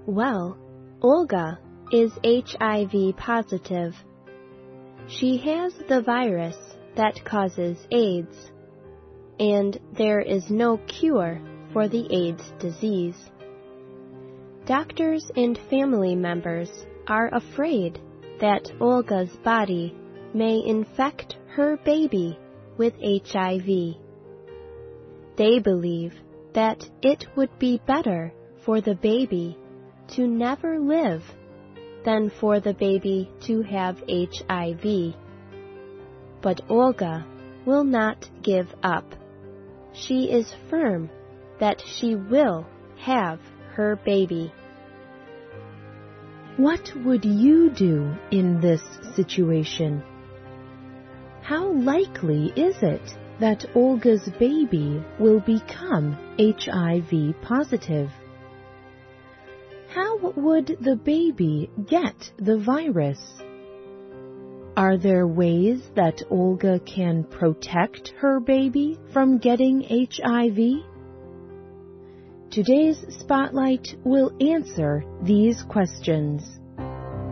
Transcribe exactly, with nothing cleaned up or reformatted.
Well, Olga is H I V positive. She has the virus that causes AIDS, and there is no cure for the AIDS disease. Doctors and family members are afraid that Olga's body may infect her baby with H I V. They believe that it would be better for the baby to never live than for the baby to have H I V. But Olga will not give up. She is firm that she will have her baby. What would you do in this situation? How likely is it that Olga's baby will become H I V positive? How would the baby get the virus? Are there ways that Olga can protect her baby from getting H I V? Today's Spotlight will answer these questions.